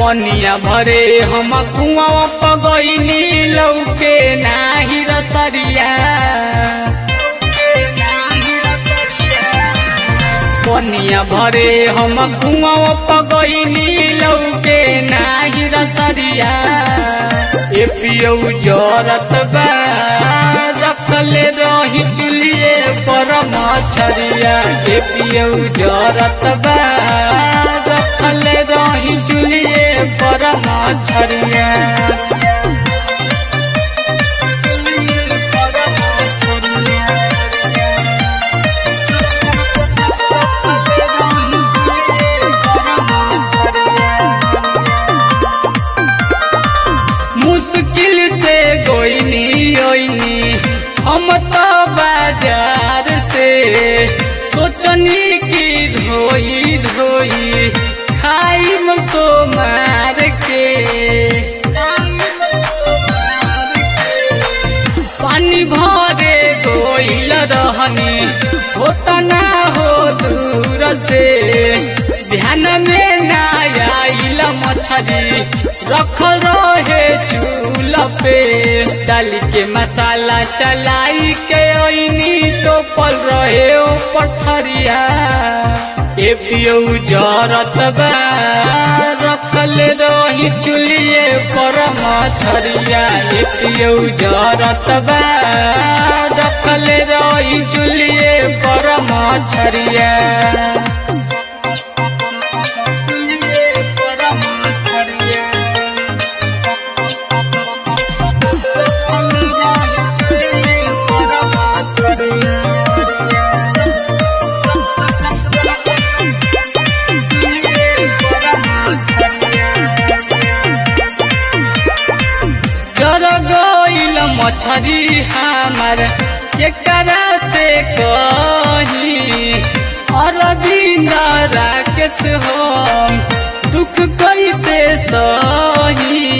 पनिया भरे हम कुआं पगैनी लौके नाही रसरिया पनिया भरे हम कुआं पगैनी लौके नाही रसरिया ए पियौ जरत बा रखले रही चुलिए पर मछरिया ए पियौ जरत बा रखले रही चुलिए पर मछरिया मुश्किल से गोइनी ओइनी हम तो बाजार से सोचनी की धोई धोई खाई सो मार के पानी भरे गोइल रहनी होता ना हो दूर से ध्यान में ना आइल मछली रख रहे चूल्हा पे डाल के मसाला चलाई के ओइनी तो पल रहे ओ पथरिया ए पियौ जरत बा रखले रही चुलिए पर मछरिया ए पियौ जरत बा रखले रही चुलिए पर मछरिया मछरी हमार केकरा से कही अरविंद राकेश हम दुख कैसे सही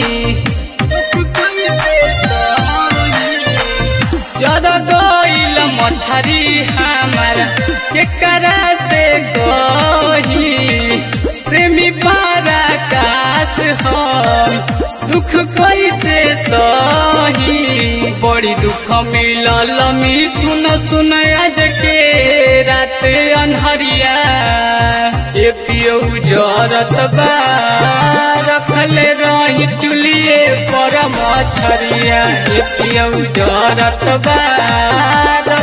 जर गइल मछरी हमार केकरा से कही प्रेमी पराकाश हम दुख कैसे सही बड़ी दुख मिलल मिथुन सुनैद के रात अनहरिया ए पियौ जरत बा रखले रही चुलिए पर मछरिया ए पियौ जरत बा